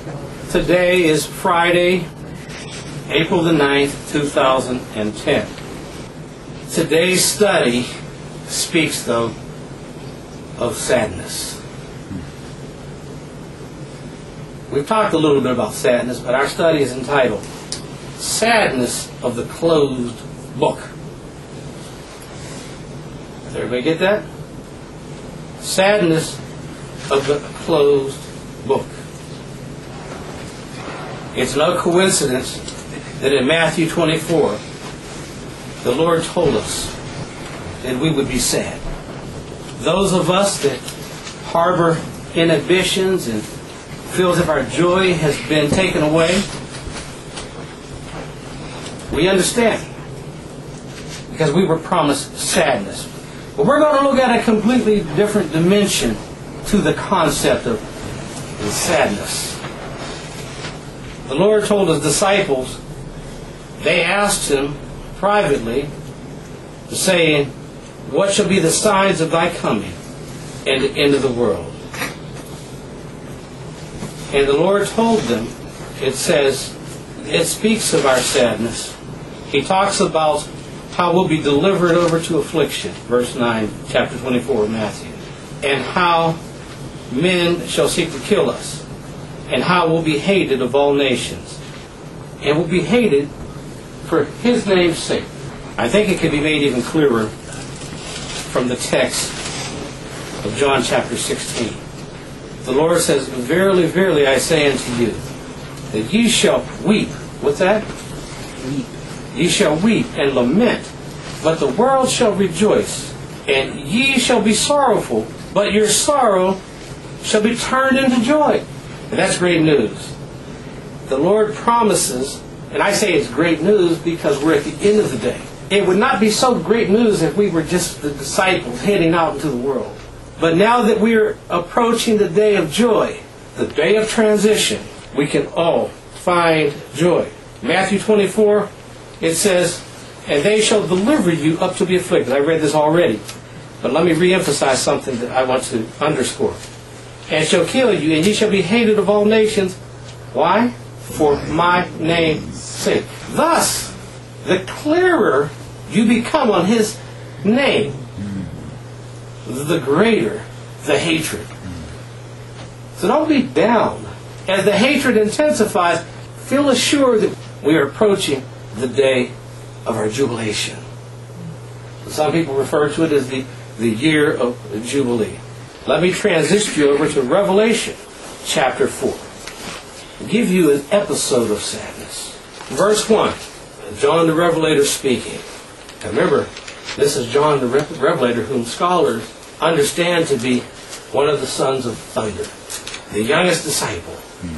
Today is Friday, April the 9th, 2010. Today's study speaks, though, of sadness. We've talked a little bit about sadness, but our study is entitled Sadness of the Closed Book. Does everybody get that? Sadness of the Closed Book. It's no coincidence that in Matthew 24, the Lord told us that we would be sad. Those of us that harbor inhibitions and feel as if our joy has been taken away, we understand, because we were promised sadness. But we're going to look at a completely different dimension to the concept of sadness. The Lord told His disciples, they asked Him privately, saying, what shall be the signs of thy coming and the end of the world? And the Lord told them, it says, it speaks of our sadness. He talks about how we'll be delivered over to affliction, verse 9, chapter 24 of Matthew, and how men shall seek to kill us, and how we'll be hated of all nations, and we'll be hated for His name's sake. I think it could be made even clearer from the text of John chapter 16. The Lord says, verily, verily, I say unto you, that ye shall weep. What's that? Weep. Ye shall weep and lament, but the world shall rejoice. And ye shall be sorrowful, but your sorrow shall be turned into joy. And that's great news. The Lord promises, and I say it's great news because we're at the end of the day. It would not be so great news if we were just the disciples heading out into the world. But now that we're approaching the day of joy, the day of transition, we can all find joy. Matthew 24, it says, and they shall deliver you up to be afflicted. I read this already, but let me reemphasize something that I want to underscore. And shall kill you, and ye shall be hated of all nations. Why? For my name's sake. Thus, the clearer you become on His name, the greater the hatred. So don't be down. As the hatred intensifies, feel assured that we are approaching the day of our jubilation. Some people refer to it as the year of Jubilee. Let me transition you over to Revelation chapter 4. I'll give you an episode of sadness. Verse 1, John the Revelator speaking. Now remember, this is John the Revelator, whom scholars understand to be one of the sons of thunder, the youngest disciple,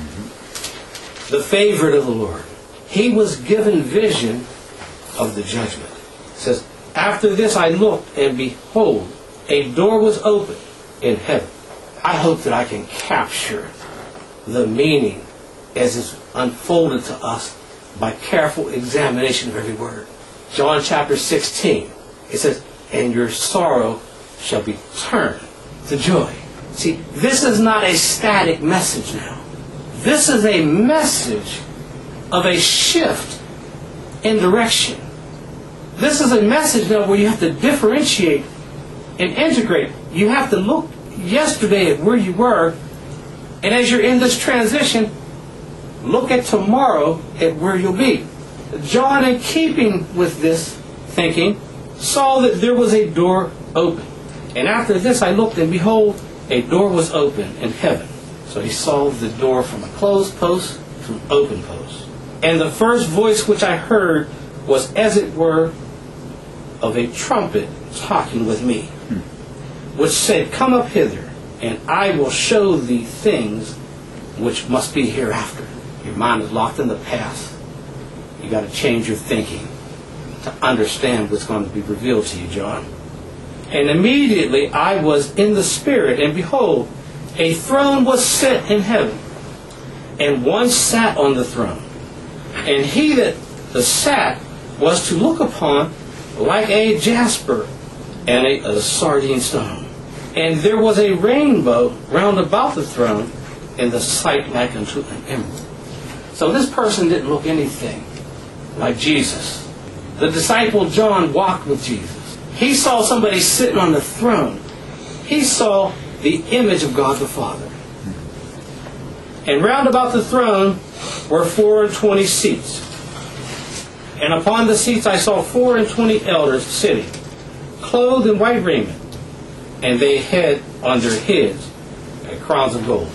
the favorite of the Lord. He was given vision of the judgment. It says, after this I looked, and behold, a door was opened in heaven. I hope that I can capture the meaning as it's unfolded to us by careful examination of every word. John chapter 16, it says, and your sorrow shall be turned to joy. See, this is not a static message now. This is a message of a shift in direction. This is a message now where you have to differentiate and integrate. You have to look yesterday at where you were, and as you're in this transition, look at tomorrow at where you'll be. John, in keeping with this thinking, saw that there was a door open. And after this I looked, and behold, a door was open in heaven. So he saw the door from a closed post to an open post. And the first voice which I heard was as it were of a trumpet talking with me, which said, come up hither, and I will show thee things which must be hereafter. Your mind is locked in the past. You got to change your thinking to understand what's going to be revealed to you, John. And immediately I was in the Spirit, and behold, a throne was set in heaven, and one sat on the throne. And he that sat was to look upon like a jasper and a sardine stone. And there was a rainbow round about the throne, in the sight like unto an emerald. So this person didn't look anything like Jesus. The disciple John walked with Jesus. He saw somebody sitting on the throne. He saw the image of God the Father. And round about the throne were 24 seats. And upon the seats I saw 24 elders sitting, clothed in white raiment, and they had on their heads crowns of gold.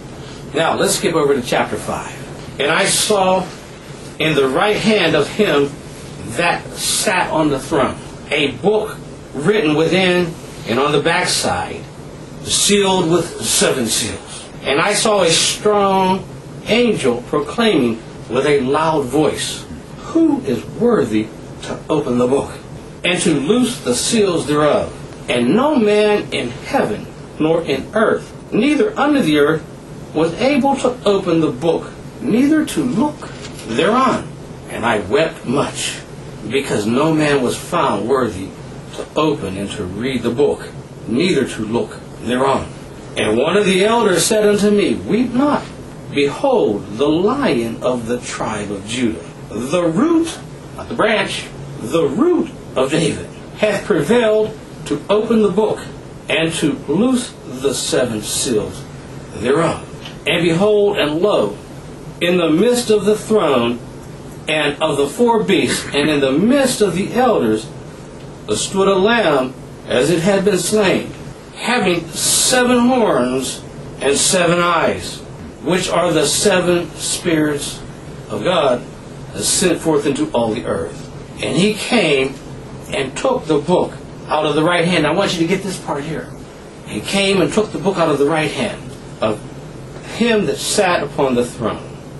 Now let's skip over to chapter 5. And I saw in the right hand of him that sat on the throne a book written within and on the backside, sealed with 7 seals. And I saw a strong angel proclaiming with a loud voice, "Who is worthy to open the book, and to loose the seals thereof?" And no man in heaven, nor in earth, neither under the earth, was able to open the book, neither to look thereon. And I wept much, because no man was found worthy to open and to read the book, neither to look thereon. And one of the elders said unto me, "Weep not. Behold, the Lion of the tribe of Judah, the root, not the branch, the root of David, hath prevailed to open the book, and to loose the 7 seals thereof. And behold, and lo, in the midst of the throne, and of the 4 beasts, and in the midst of the elders, stood a lamb as it had been slain, having 7 horns and 7 eyes, which are the 7 spirits of God sent forth into all the earth. And he came and took the book out of the right hand." I want you to get this part here. He came and took the book out of the right hand of him that sat upon the throne.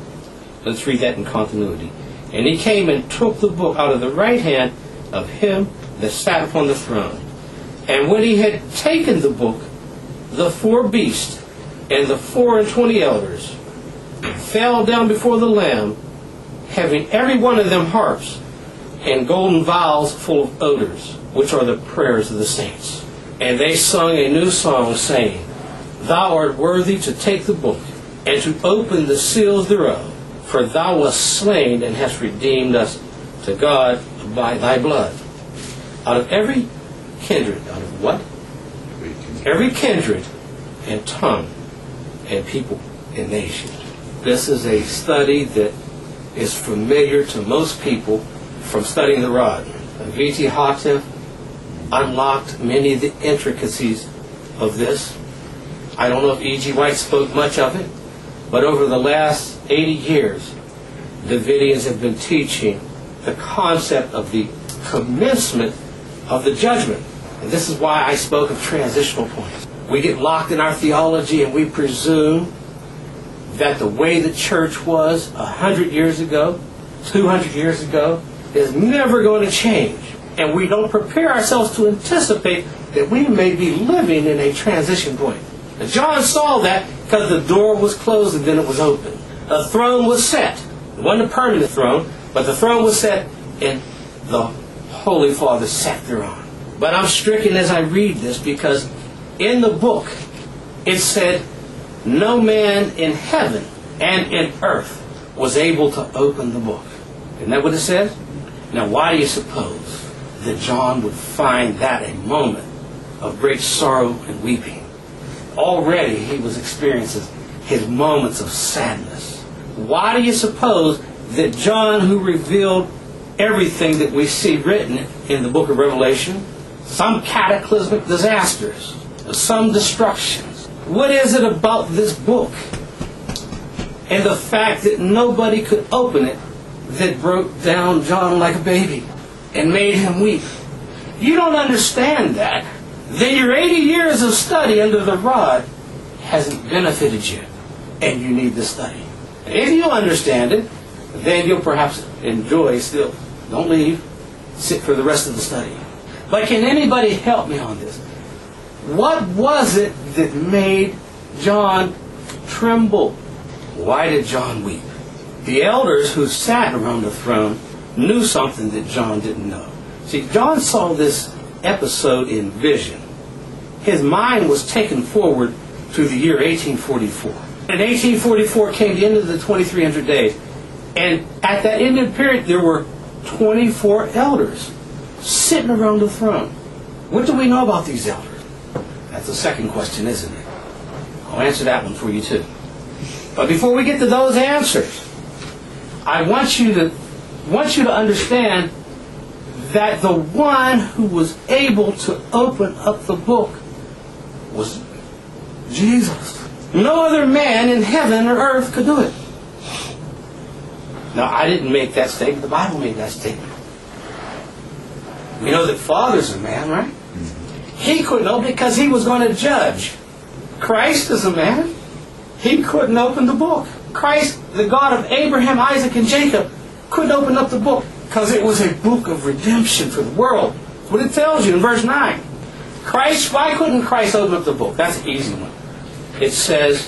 Let's read that in continuity. And he came and took the book out of the right hand of him that sat upon the throne. And when he had taken the book, the 4 beasts and the 24 elders fell down before the Lamb, having every one of them harps and golden vials full of odors, which are the prayers of the saints. And they sung a new song, saying, "Thou art worthy to take the book, and to open the seals thereof. For thou wast slain, and hast redeemed us to God by thy blood, out of every kindred." Out of what? Every kindred and tongue and people and nation. This is a study that is familiar to most people from studying the rod. V.T. Houghton unlocked many of the intricacies of this. I don't know if E.G. White spoke much of it, but over the last 80 years, Davidians have been teaching the concept of the commencement of the judgment. And this is why I spoke of transitional points. We get locked in our theology and we presume that the way the church was 100 years ago, 200 years ago, is never going to change. And we don't prepare ourselves to anticipate that we may be living in a transition point. And John saw that because the door was closed and then it was open. The throne was set. It wasn't a permanent throne, but the throne was set and the Holy Father sat thereon. But I'm stricken as I read this because in the book it said, no man in heaven and in earth was able to open the book. Isn't that what it says? Now why do you suppose that John would find that a moment of great sorrow and weeping? Already he was experiencing his moments of sadness. Why do you suppose that John, who revealed everything that we see written in the book of Revelation, some cataclysmic disasters, some destructions, what is it about this book and the fact that nobody could open it that broke down John like a baby and made him weep? You don't understand that, then your 80 years of study under the rod hasn't benefited you, and you need the study. And if you understand it, then you'll perhaps enjoy still. Don't leave. Sit for the rest of the study. But can anybody help me on this? What was it that made John tremble? Why did John weep? The elders who sat around the throne knew something that John didn't know. See, John saw this episode in vision. His mind was taken forward to the year 1844. In 1844 came the end of the 2300 days. And at that ended period, there were 24 elders sitting around the throne. What do we know about these elders? That's the second question, isn't it? I'll answer that one for you too. But before we get to those answers, I want you to understand that the one who was able to open up the book was Jesus. No other man in heaven or earth could do it. Now, I didn't make that statement. The Bible made that statement. We know that Father's a man, right? He couldn't open it because he was going to judge. Christ is a man. He couldn't open the book. Christ, the God of Abraham, Isaac, and Jacob, couldn't open up the book because it was a book of redemption for the world. That's what it tells you in verse 9. Why couldn't Christ open up the book? That's an easy one. It says,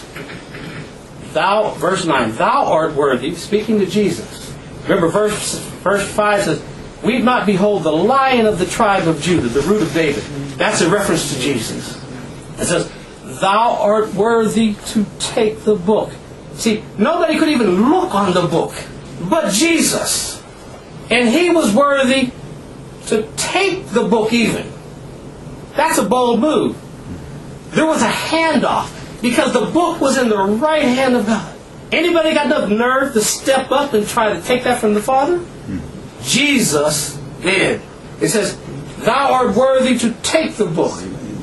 verse 9, thou art worthy, speaking to Jesus. Remember, verse 5 says, we've not behold the Lion of the tribe of Judah, the root of David. That's a reference to Jesus. It says, thou art worthy to take the book. See, nobody could even look on the book but Jesus. And he was worthy to take the book even. That's a bold move. There was a handoff because the book was in the right hand of God. Anybody got enough nerve to step up and try to take that from the Father? Jesus did. It says, thou art worthy to take the book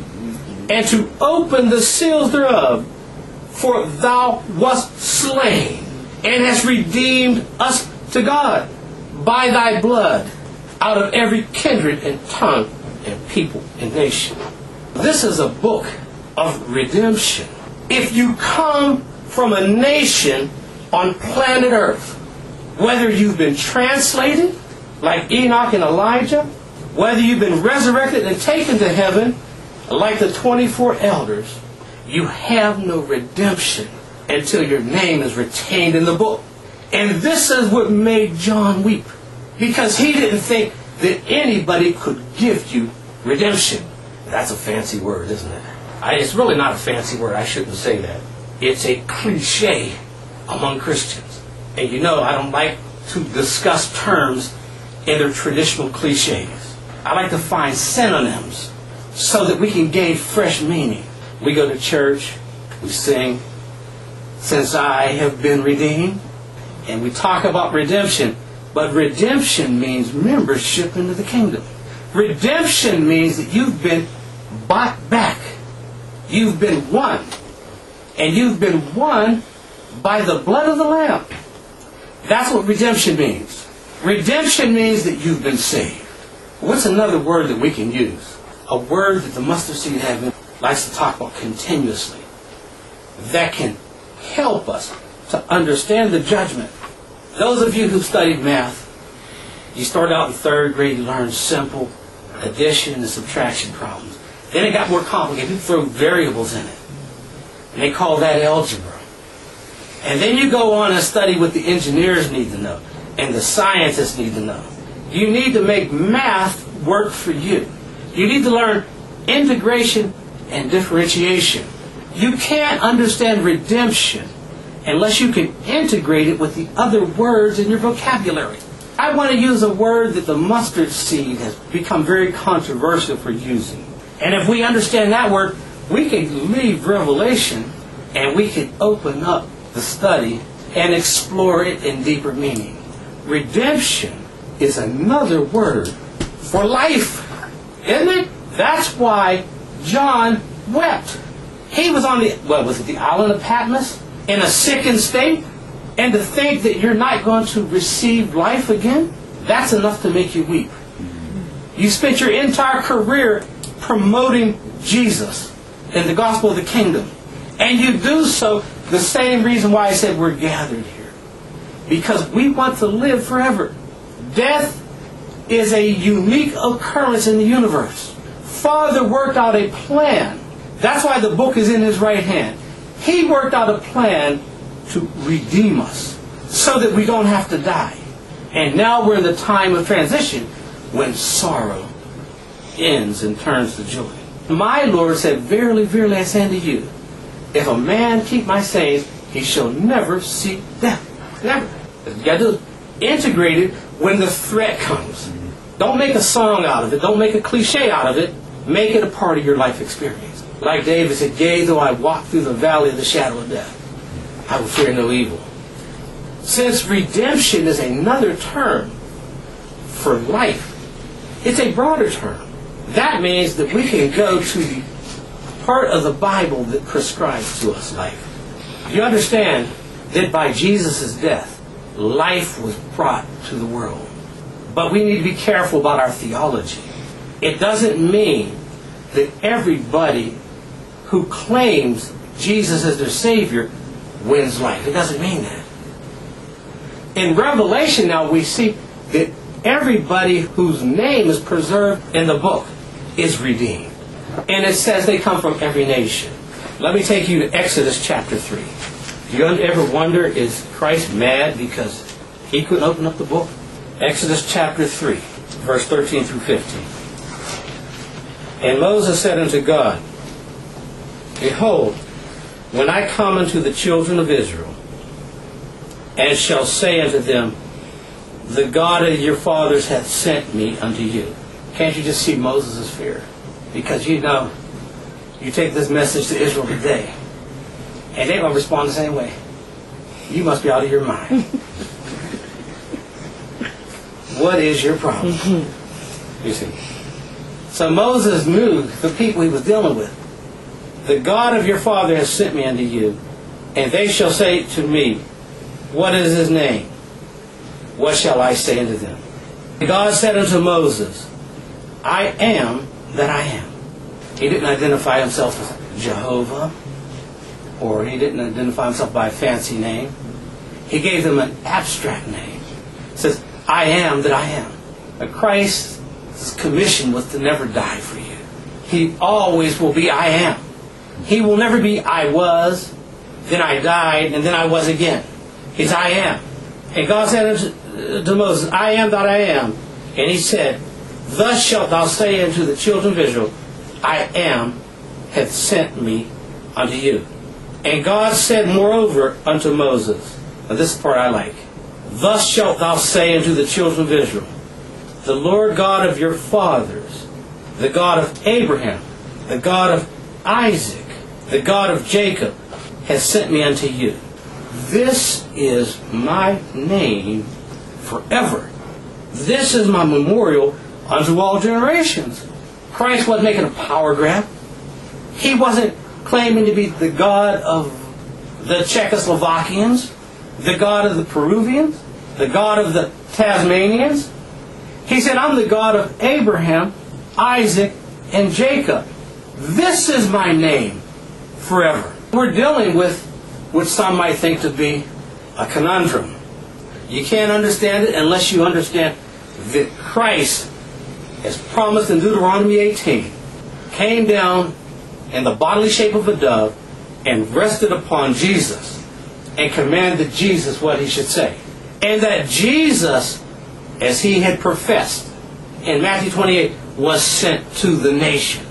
and to open the seals thereof, for thou wast slain and hast redeemed us to God by thy blood out of every kindred and tongue and people and nation. This is a book of redemption. If you come from a nation on planet Earth, whether you've been translated like Enoch and Elijah, whether you've been resurrected and taken to heaven like the 24 elders, you have no redemption until your name is retained in the book. And this is what made John weep, because he didn't think that anybody could give you redemption. That's a fancy word, isn't it? It's really not a fancy word. I shouldn't say that. It's a cliche among Christians. And you know I don't like to discuss terms in their traditional cliches. I like to find synonyms so that we can gain fresh meaning. We go to church, we sing, since I have been redeemed, and we talk about redemption. But redemption means membership into the kingdom. Redemption means that you've been bought back. You've been won. And you've been won by the blood of the Lamb. That's what redemption means. Redemption means that you've been saved. What's another word that we can use? A word that the Mustard Seed Heaven likes to talk about continuously. That can help us to understand the judgment. Those of you who studied math, you start out in third grade, you learn simple addition and subtraction problems. Then it got more complicated. You throw variables in it. And they call that algebra. And then you go on and study what the engineers need to know and the scientists need to know. You need to make math work for you. You need to learn integration and differentiation. You can't understand redemption unless you can integrate it with the other words in your vocabulary. I want to use a word that the mustard seed has become very controversial for using. And if we understand that word, we can leave Revelation and we can open up the study and explore it in deeper meaning. Redemption is another word for life, isn't it? That's why John wept. He was on the island of Patmos in a sickened state, and to think that you're not going to receive life again, that's enough to make you weep. You spent your entire career promoting Jesus and the gospel of the kingdom, and you do so the same reason why I said we're gathered here, because we want to live forever. Death is a unique occurrence in the universe. Father worked out a plan. That's why the book is in his right hand. He worked out a plan to redeem us so that we don't have to die. And now we're in the time of transition when sorrow ends and turns to joy. My Lord said, verily, verily, I say unto you, if a man keep my sayings, he shall never see death. Never. You got to integrate it when the threat comes. Don't make a song out of it. Don't make a cliche out of it. Make it a part of your life experience. Like David said, yea, though I walk through the valley of the shadow of death, I will fear no evil. Since redemption is another term for life, it's a broader term. That means that we can go to the part of the Bible that prescribes to us life. You understand that by Jesus' death, life was brought to the world. But we need to be careful about our theology. It doesn't mean that everybody who claims Jesus as their Savior wins life. It doesn't mean that. In Revelation now we see that everybody whose name is preserved in the book is redeemed. And it says they come from every nation. Let me take you to Exodus chapter 3. Do you ever wonder, is Christ mad because he couldn't open up the book? Exodus chapter 3, verse 13 through 15. And Moses said unto God, Behold, when I come unto the children of Israel, and shall say unto them, The God of your fathers hath sent me unto you. Can't you just see Moses' fear? Because you know, you take this message to Israel today, and they're going to respond the same way. You must be out of your mind. What is your problem? You see. So Moses knew the people he was dealing with. The God of your father has sent me unto you, and they shall say to me, What is his name? What shall I say unto them? God said unto Moses, I am that I am. He didn't identify himself as Jehovah, or he didn't identify himself by a fancy name. He gave them an abstract name. He says, I am that I am. But Christ's commission was to never die for you. He always will be I am. He will never be I was, then I died, and then I was again. He's I am. And God said to Moses, I am that I am. And he said, Thus shalt thou say unto the children of Israel, I am hath sent me unto you. And God said moreover unto Moses, and this is the part I like, Thus shalt thou say unto the children of Israel, The Lord God of your fathers, the God of Abraham, the God of Isaac, the God of Jacob, has sent me unto you. This is my name forever. This is my memorial unto all generations. Christ wasn't making a power grab. He wasn't claiming to be the God of the Czechoslovakians, the God of the Peruvians, the God of the Tasmanians. He said, I'm the God of Abraham, Isaac, and Jacob. This is my name forever. We're dealing with what some might think to be a conundrum. You can't understand it unless you understand that Christ, as promised in Deuteronomy 18, came down in the bodily shape of a dove and rested upon Jesus and commanded Jesus what he should say. And that Jesus, as he had professed in Matthew 28, was sent to the nations.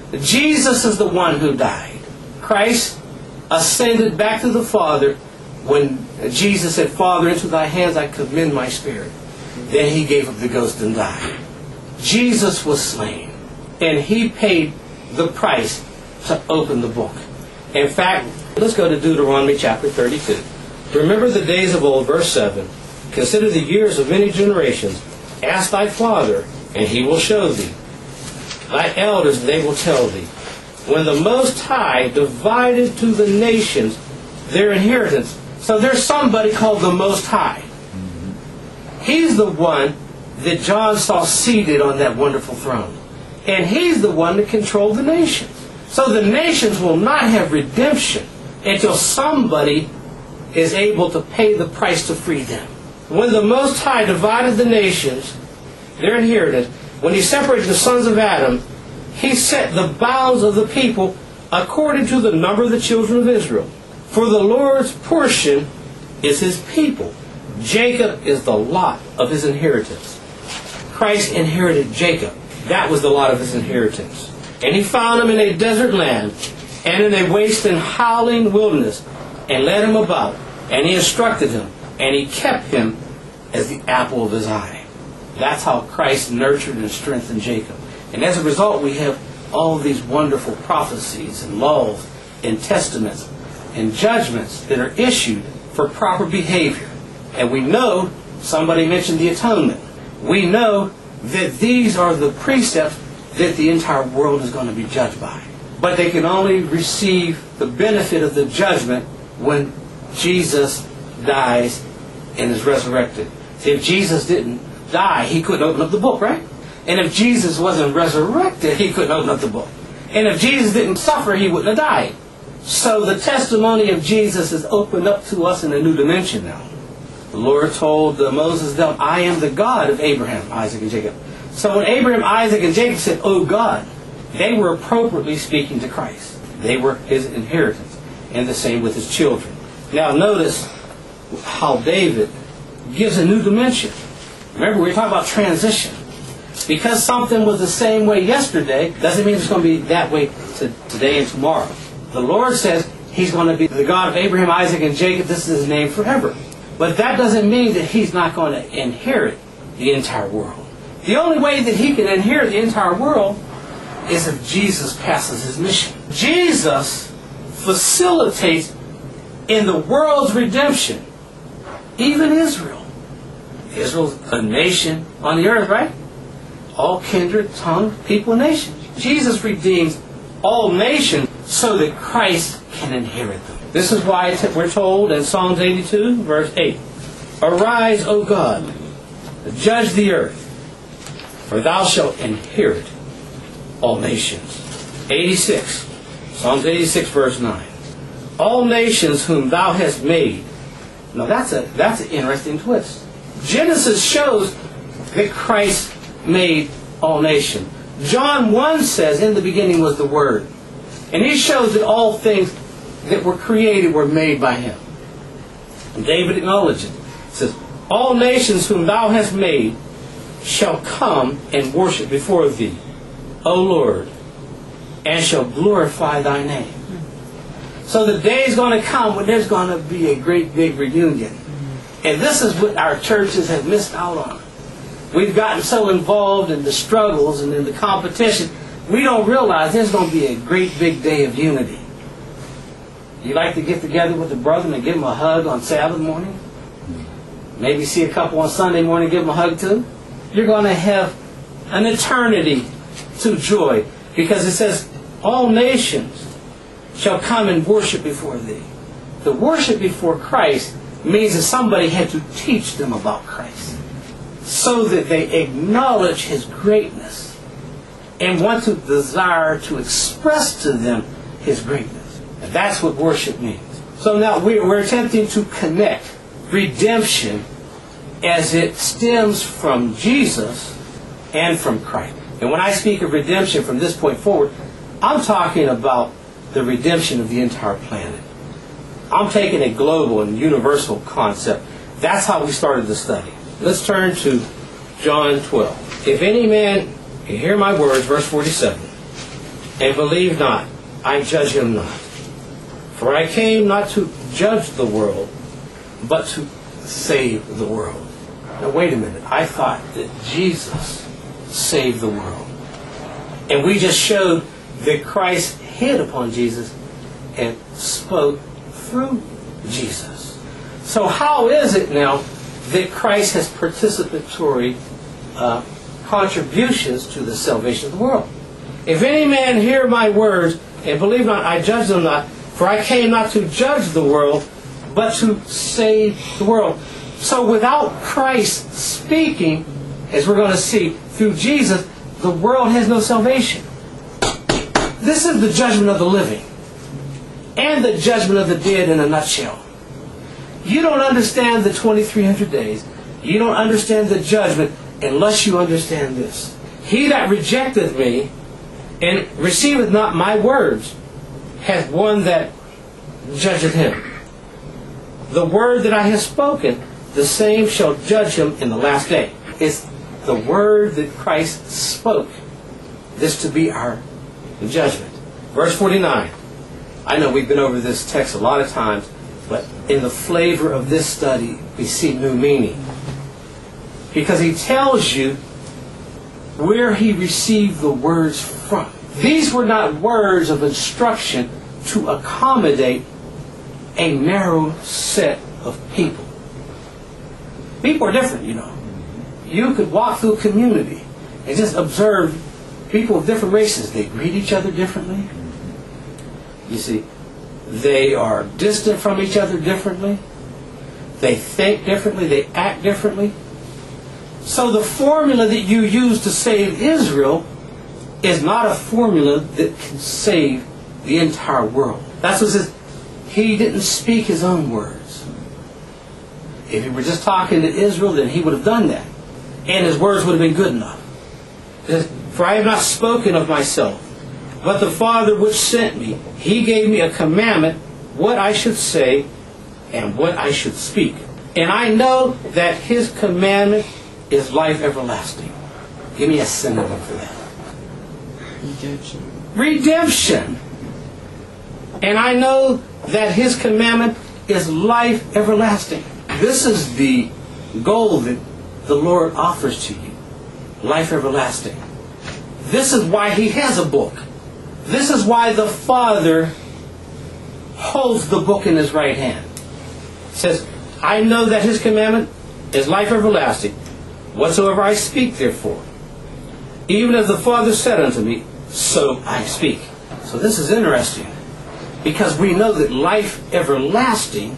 Jesus is the one who died. Christ ascended back to the Father when Jesus said, Father, into thy hands I commend my spirit. Then he gave up the ghost and died. Jesus was slain, and he paid the price to open the book. In fact, let's go to Deuteronomy chapter 32. Remember the days of old, verse 7. Consider the years of many generations. Ask thy father, and he will show thee. Thy elders, and they will tell thee. When the Most High divided to the nations their inheritance. So there's somebody called the Most High. He's the one that John saw seated on that wonderful throne. And he's the one that controlled the nations. So the nations will not have redemption until somebody is able to pay the price to free them. When the Most High divided the nations, their inheritance, when he separated the sons of Adam, he set the bounds of the people according to the number of the children of Israel. For the Lord's portion is his people. Jacob is the lot of his inheritance. Christ inherited Jacob. That was the lot of his inheritance. And he found him in a desert land and in a waste and howling wilderness. and led him about, and he instructed him, and he kept him as the apple of his eye. That's how Christ nurtured and strengthened Jacob. And as a result, we have all of these wonderful prophecies and laws and testaments and judgments that are issued for proper behavior. And we know, somebody mentioned the atonement. We know that these are the precepts that the entire world is going to be judged by. But they can only receive the benefit of the judgment when Jesus dies and is resurrected. See, if Jesus didn't die, he couldn't open up the book, right? And if Jesus wasn't resurrected, he couldn't open up the book. And if Jesus didn't suffer, he wouldn't have died. So the testimony of Jesus is opened up to us in a new dimension now. The Lord told Moses, I am the God of Abraham, Isaac, and Jacob. So when Abraham, Isaac, and Jacob said, oh God, they were appropriately speaking to Christ. They were his inheritance. And the same with his children. Now notice how David gives a new dimension. Remember, we were talking about transition. Because something was the same way yesterday, doesn't mean it's going to be that way today and tomorrow. The Lord says he's going to be the God of Abraham, Isaac, and Jacob. This is his name forever. But that doesn't mean that he's not going to inherit the entire world. The only way that he can inherit the entire world is if Jesus passes his mission. Jesus facilitates in the world's redemption, even Israel. Israel's a nation on the earth, right? All kindred, tongue, people, and nations. Jesus redeems all nations so that Christ can inherit them. This is why we're told in Psalms 82, verse 8, Arise, O God, judge the earth, for thou shalt inherit all nations. 86, Psalms 86, verse 9. All nations whom thou hast made. Now that's an interesting twist. Genesis shows that Christ made all nations. John 1 says, in the beginning was the Word. And he shows that all things that were created were made by him. And David acknowledges it. He says, all nations whom thou hast made shall come and worship before thee, O Lord, and shall glorify thy name. So the day is going to come when there's going to be a great big reunion. And this is what our churches have missed out on. We've gotten so involved in the struggles and in the competition, we don't realize there's going to be a great big day of unity. You like to get together with a brother and give him a hug on Sabbath morning? Maybe see a couple on Sunday morning and give them a hug too? You're going to have an eternity to joy. Because it says, all nations shall come and worship before thee. The worship before Christ means that somebody had to teach them about Christ, so that they acknowledge his greatness and want to desire to express to them his greatness. And that's what worship means. So now we're attempting to connect redemption as it stems from Jesus and from Christ. And when I speak of redemption from this point forward, I'm talking about the redemption of the entire planet. I'm taking a global and universal concept. That's how we started the study. Let's turn to John 12. If any man hear my words, verse 47, and believe not, I judge him not. For I came not to judge the world, but to save the world. Now wait a minute. I thought that Jesus saved the world. And we just showed that Christ hid upon Jesus and spoke through Jesus. So how is it now that Christ has participatory contributions to the salvation of the world? If any man hear my words and believe not, I judge them not. For I came not to judge the world, but to save the world. So without Christ speaking, as we're going to see, through Jesus, the world has no salvation. This is the judgment of the living and the judgment of the dead in a nutshell. You don't understand the 2300 days. You don't understand the judgment unless you understand this. He that rejecteth me and receiveth not my words hath one that judgeth him. The word that I have spoken, the same shall judge him in the last day. It's the word that Christ spoke. This to be our judgment. Verse 49. I know we've been over this text a lot of times, But in the flavor of this study, we see new meaning. Because he tells you where he received the words from. These were not words of instruction to accommodate a narrow set of people. People are different, you know. You could walk through a community and just observe people of different races. They greet each other differently. You see, they are distant from each other differently. They think differently. They act differently. So the formula that you use to save Israel is not a formula that can save the entire world. That's what it says. He didn't speak his own words. If he were just talking to Israel, then he would have done that. And his words would have been good enough. It says, for I have not spoken of myself, but the Father which sent me, he gave me a commandment, what I should say and what I should speak. And I know that his commandment is life everlasting. Give me a synonym for that. Redemption. Redemption. And I know that his commandment is life everlasting. This is the goal that the Lord offers to you. Life everlasting. This is why he has a book. This is why the Father holds the book in his right hand. It says, I know that his commandment is life everlasting. Whatsoever I speak, therefore, even as the Father said unto me, so I speak. So this is interesting, because we know that life everlasting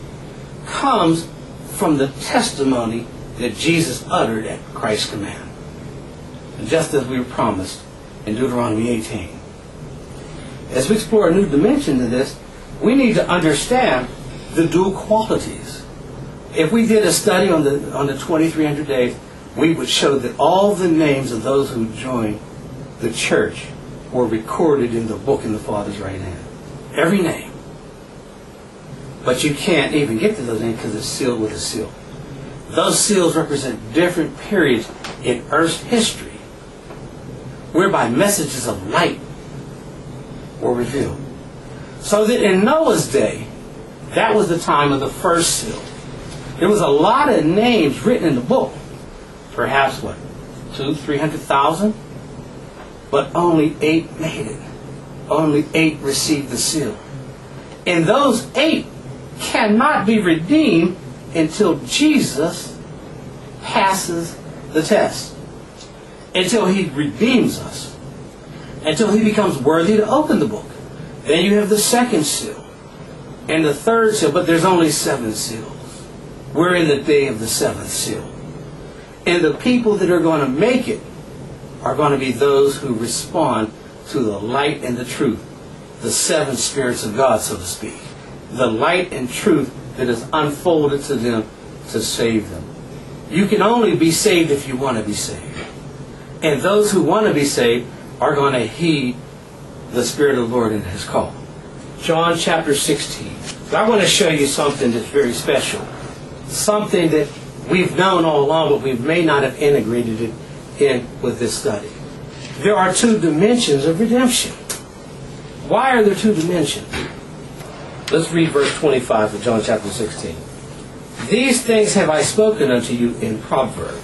comes from the testimony that Jesus uttered at Christ's command. And just as we were promised in Deuteronomy 18. As we explore a new dimension to this, we need to understand the dual qualities. If we did a study on the 2300 days, we would show that all the names of those who joined the church were recorded in the book in the Father's right hand. Every name. But you can't even get to those names because it's sealed with a seal. Those seals represent different periods in Earth's history whereby messages of light were revealed. So that in Noah's day, that was the time of the first seal. There was a lot of names written in the book. Perhaps, 200,000-300,000? But only 8 made it. Only 8 received the seal. And those 8 cannot be redeemed until Jesus passes the test. Until he redeems us. Until he becomes worthy to open the book. Then you have the second seal. And the third seal, but there's only 7 seals. We're in the day of the 7th seal. And the people that are going to make it are going to be those who respond to the light and the truth. The 7 spirits of God, so to speak. The light and truth that is unfolded to them to save them. You can only be saved if you want to be saved. And those who want to be saved are going to heed the Spirit of the Lord in his call. John chapter 16. So I want to show you something that's very special. Something that we've known all along, but we may not have integrated it in with this study. There are 2 dimensions of redemption. Why are there 2 dimensions? Let's read verse 25 of John chapter 16. These things have I spoken unto you in proverb.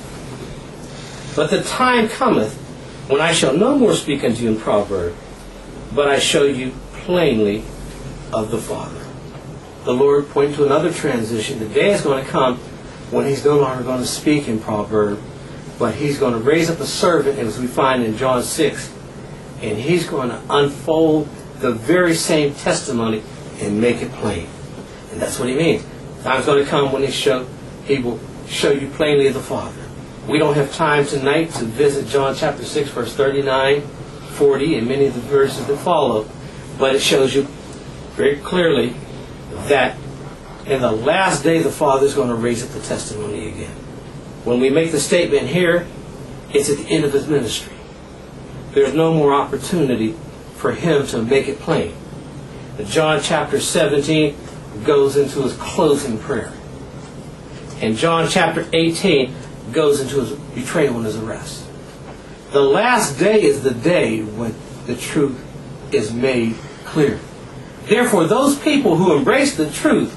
But the time cometh when I shall no more speak unto you in proverb, but I show you plainly of the Father. The Lord pointed to another transition. The day is going to come when he's no longer going to speak in proverb, but he's going to raise up a servant, as we find in John 6, and he's going to unfold the very same testimony and make it plain. And that's what he means. Time's going to come when he will show you plainly of the Father. We don't have time tonight to visit John chapter 6, verse 39, 40, and many of the verses that follow, but it shows you very clearly that in the last day the Father is going to raise up the testimony again. When we make the statement here, it's at the end of his ministry. There's no more opportunity for him to make it plain. John chapter 17 goes into his closing prayer. And John chapter 18 goes into his betrayal and his arrest. The last day is the day when the truth is made clear. Therefore, those people who embrace the truth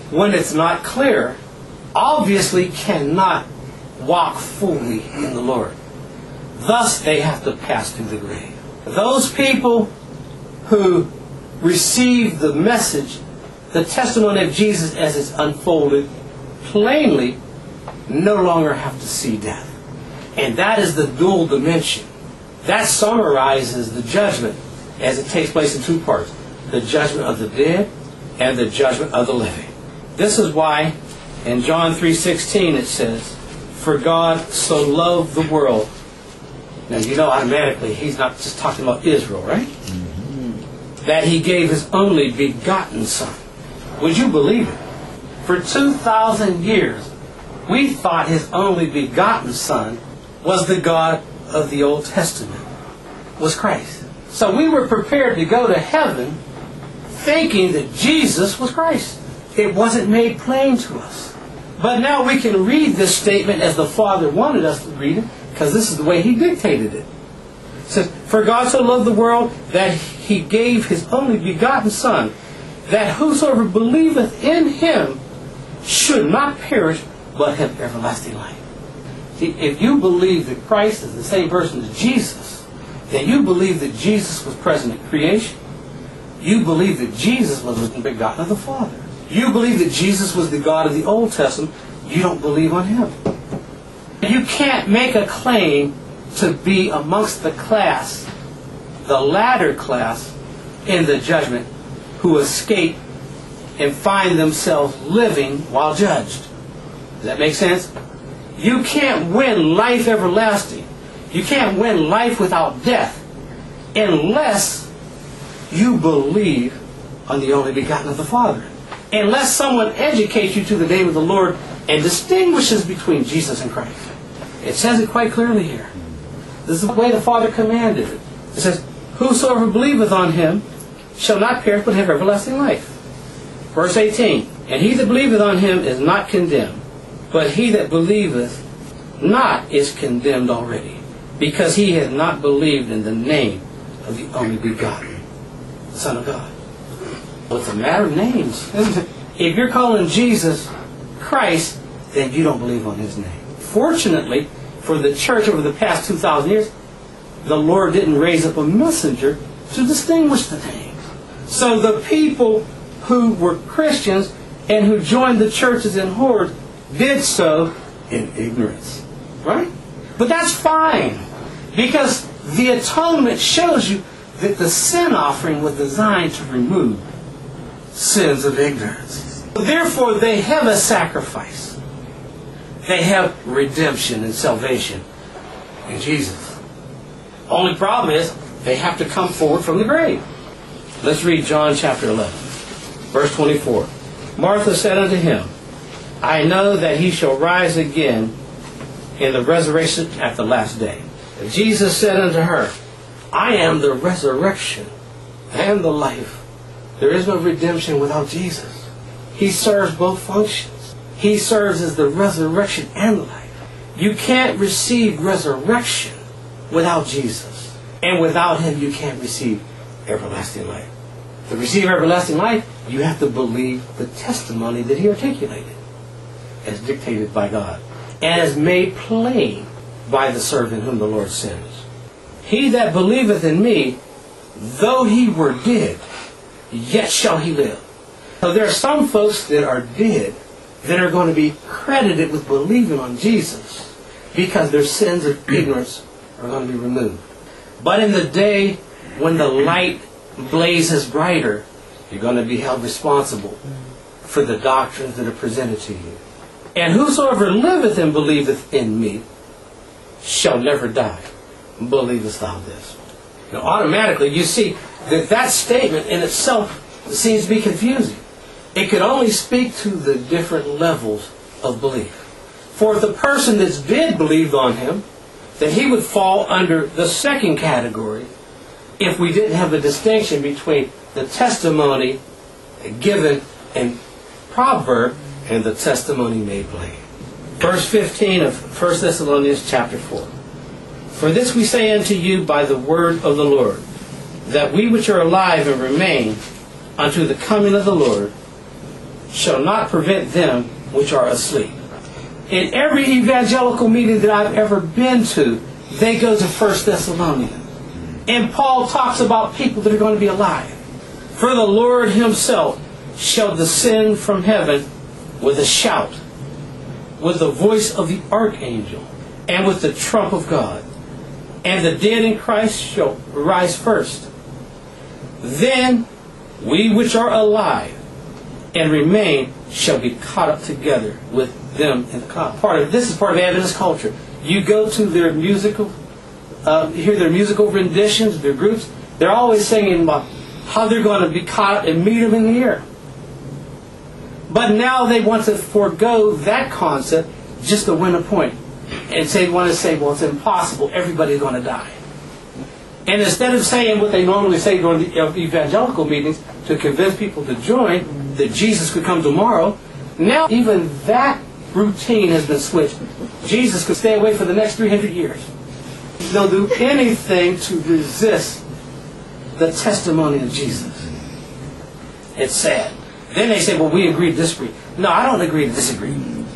when it's not clear, obviously cannot walk fully in the Lord. Thus, they have to pass through the grave. Those people who receive the message, the testimony of Jesus as it's unfolded, plainly no longer have to see death. And that is the dual dimension. That summarizes the judgment as it takes place in two parts. The judgment of the dead and the judgment of the living. This is why in John 3:16 it says, "For God so loved the world." Now you know automatically he's not just talking about Israel, right? Mm-hmm. That he gave his only begotten Son. Would you believe it? For 2,000 years we thought his only begotten Son was the God of the Old Testament, was Christ. So we were prepared to go to heaven thinking that Jesus was Christ. It wasn't made plain to us. But now we can read this statement as the Father wanted us to read it, because this is the way he dictated it. It says, "For God so loved the world that he gave his only begotten Son, that whosoever believeth in him should not perish, but have everlasting life." See, if you believe that Christ is the same person as Jesus, then you believe that Jesus was present at creation. You believe that Jesus was the begotten of the Father. You believe that Jesus was the God of the Old Testament. You don't believe on him. You can't make a claim to be amongst the class, the latter class, in the judgment, who escape and find themselves living while judged. Does that make sense? You can't win life everlasting. You can't win life without death unless you believe on the only begotten of the Father. Unless someone educates you to the name of the Lord and distinguishes between Jesus and Christ. It says it quite clearly here. This is the way the Father commanded it. It says, "Whosoever believeth on him shall not perish but have everlasting life." Verse 18, "And he that believeth on him is not condemned, but he that believeth not is condemned already, because he has not believed in the name of the only begotten Son of God." Well, it's a matter of names, isn't it? If you're calling Jesus Christ, then you don't believe on his name. Fortunately, for the church over the past 2,000 years, the Lord didn't raise up a messenger to distinguish the names. So the people who were Christians and who joined the churches in hordes did so in ignorance. Right? But that's fine, because the atonement shows you that the sin offering was designed to remove sins of ignorance. Therefore, they have a sacrifice. They have redemption and salvation in Jesus. Only problem is, they have to come forward from the grave. Let's read John chapter 11, verse 24. "Martha said unto him, I know that he shall rise again in the resurrection at the last day. And Jesus said unto her, I am the resurrection and the life. There is no redemption without Jesus. He serves both functions. He serves as the resurrection and the life. You can't receive resurrection without Jesus. And without him, you can't receive everlasting life. To receive everlasting life, you have to believe the testimony that he articulated, as dictated by God, and as made plain by the servant whom the Lord sends. He that believeth in me, though he were dead, yet shall he live. So there are some folks that are dead that are going to be credited with believing on Jesus because their sins of ignorance are going to be removed. But in the day when the light blazes brighter, you're going to be held responsible for the doctrines that are presented to you. And whosoever liveth and believeth in me shall never die. Believest thou this? Now automatically you see that that statement in itself seems to be confusing. It could only speak to the different levels of belief. For if the person that's did believe on him, then he would fall under the second category if we didn't have a distinction between the testimony given in proverb and the testimony made plain. Verse 15 of 1 Thessalonians chapter 4. For this we say unto you by the word of the Lord, that we which are alive and remain unto the coming of the Lord shall not prevent them which are asleep. In every evangelical meeting that I've ever been to, they go to 1 Thessalonians. And Paul talks about people that are going to be alive. For the Lord himself shall descend from heaven with a shout, with the voice of the archangel, and with the trump of God. And the dead in Christ shall rise first. Then we which are alive and remain shall be caught up together with them in the cloud. This is part of Adventist culture. You go to their musical, hear their musical renditions, their groups. They're always singing about how they're going to be caught up and meet them in the air. But now they want to forego that concept just to win a point. And they want to say, well, it's impossible. Everybody's going to die. And instead of saying what they normally say during the evangelical meetings to convince people to join, that Jesus could come tomorrow, now even that routine has been switched. Jesus could stay away for the next 300 years. They'll do anything to resist the testimony of Jesus. It's sad. Then they say, well, we agree to disagree. No, I don't agree to disagree.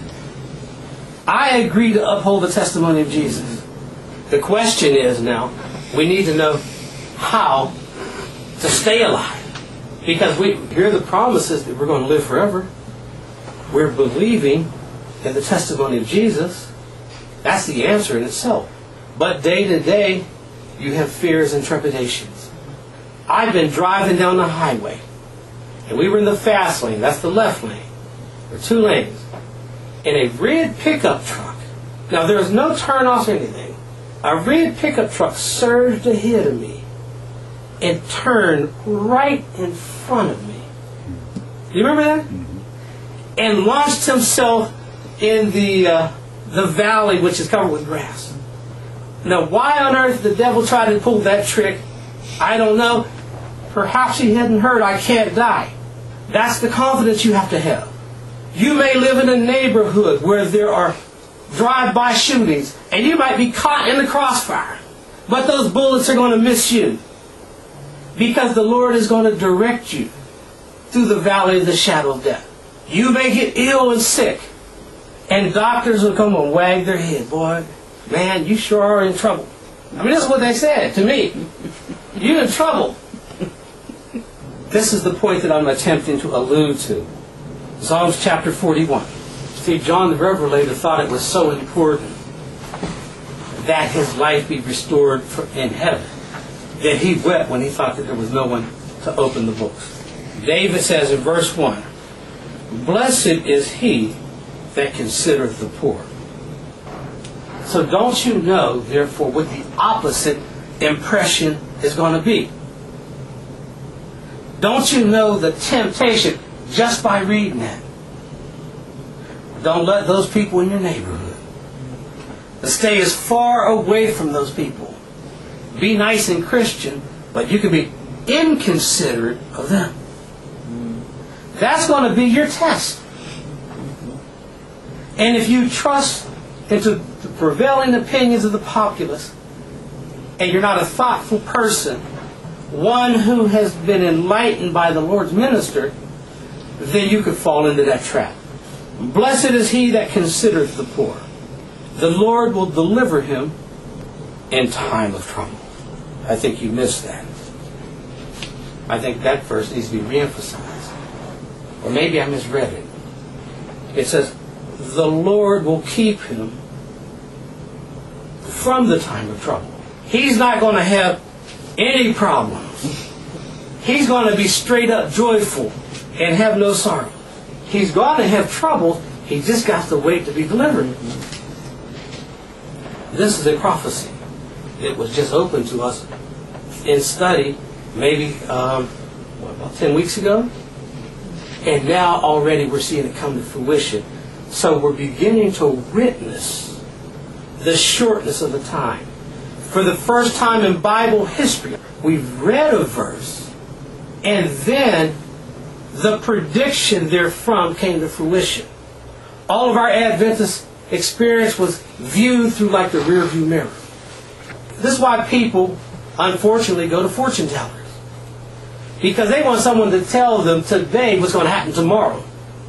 I agree to uphold the testimony of Jesus. The question is now, we need to know how to stay alive. Because we hear the promises that we're going to live forever. We're believing in the testimony of Jesus. That's the answer in itself. But day to day, you have fears and trepidations. I've been driving down the highway, and we were in the fast lane. That's the left lane. There are 2 lanes. And a red pickup truck. Now, there was no turnoff or anything. A red pickup truck surged ahead of me and turned right in front of me. Do you remember that? And launched himself in the valley, which is covered with grass. Now, why on earth the devil tried to pull that trick, I don't know. Perhaps he hadn't heard, I can't die. That's the confidence you have to have. You may live in a neighborhood where there are drive-by shootings, and you might be caught in the crossfire. But those bullets are going to miss you, because the Lord is going to direct you through the valley of the shadow of death. You may get ill and sick, and doctors will come and wag their head. Boy, man, you sure are in trouble. I mean, that's what they said to me. You're in trouble. This is the point that I'm attempting to allude to. Psalms chapter 41. See, John the Revelator thought it was so important that his life be restored in heaven that he wept when he thought that there was no one to open the books. David says in verse 1, "Blessed is he that considereth the poor." So don't you know, therefore, what the opposite impression is going to be? Don't you know the temptation just by reading that? Don't let those people in your neighborhood. Stay as far away from those people. Be nice and Christian, but you can be inconsiderate of them. That's going to be your test. And if you trust into the prevailing opinions of the populace, and you're not a thoughtful person, one who has been enlightened by the Lord's minister, then you could fall into that trap. Blessed is he that considereth the poor. The Lord will deliver him in time of trouble. I think you missed that. I think that verse needs to be reemphasized. Or maybe I misread it. It says, the Lord will keep him from the time of trouble. He's not going to have any problems. He's going to be straight up joyful and have no sorrow. He's going to have trouble. He just got to wait to be delivered. This is a prophecy. It was just open to us in study maybe about 10 weeks ago. And now already we're seeing it come to fruition. So we're beginning to witness the shortness of the time. For the first time in Bible history, we've read a verse, and then the prediction therefrom came to fruition. All of our Adventist experience was viewed through like the rear view mirror. This is why people, unfortunately, go to fortune tellers. Because they want someone to tell them today what's going to happen tomorrow.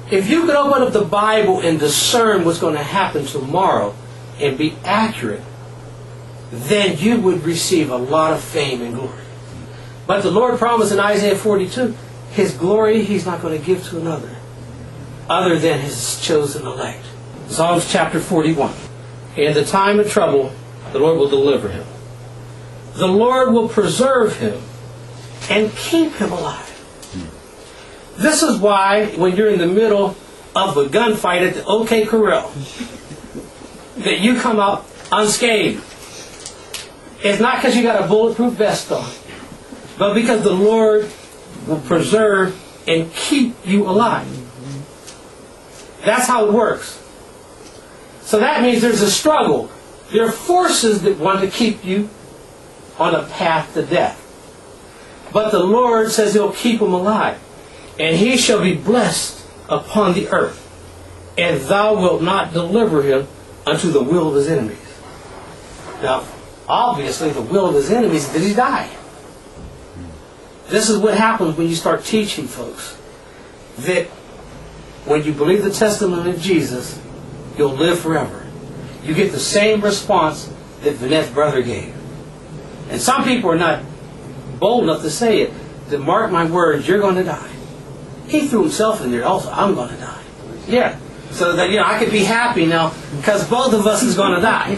If you could open up the Bible and discern what's going to happen tomorrow and be accurate, then you would receive a lot of fame and glory. But the Lord promised in Isaiah 42, His glory He's not going to give to another other than His chosen elect. Psalms chapter 41. In the time of trouble, the Lord will deliver him. The Lord will preserve him and keep him alive. This is why when you're in the middle of a gunfight at the OK Corral, that you come out unscathed. It's not because you got a bulletproof vest on, but because the Lord will preserve and keep you alive. That's how it works. So that means there's a struggle. There are forces that want to keep you on a path to death. But the Lord says He'll keep them alive. And he shall be blessed upon the earth. And thou wilt not deliver him unto the will of his enemies. Now, obviously, the will of his enemies is that he die. This is what happens when you start teaching folks that when you believe the testimony of Jesus, you'll live forever. You get the same response that Vanette's brother gave. And some people are not bold enough to say it. That mark my words, you're going to die. He threw himself in there also. I'm going to die. Yeah. So that, I could be happy now because both of us is going to die.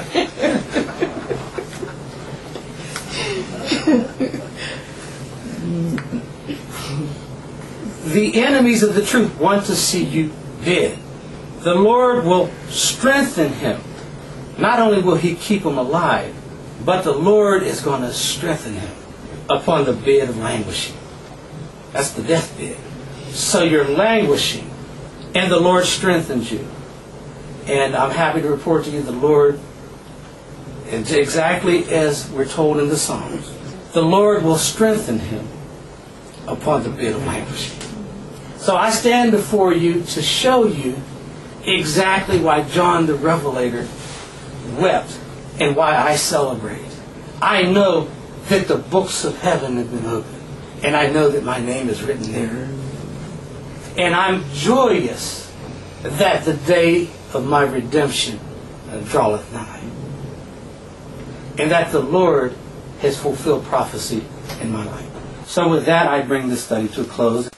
The enemies of the truth want to see you dead. The Lord will strengthen him. Not only will He keep him alive, but the Lord is going to strengthen him upon the bed of languishing. That's the deathbed. So you're languishing, and the Lord strengthens you. And I'm happy to report to you the Lord, and exactly as we're told in the Psalms, the Lord will strengthen him upon the bed of languishing. So I stand before you to show you exactly why John the Revelator wept and why I celebrate. I know that the books of heaven have been opened, and I know that my name is written there. And I'm joyous that the day of my redemption draweth nigh, and that the Lord has fulfilled prophecy in my life. So with that, I bring this study to a close.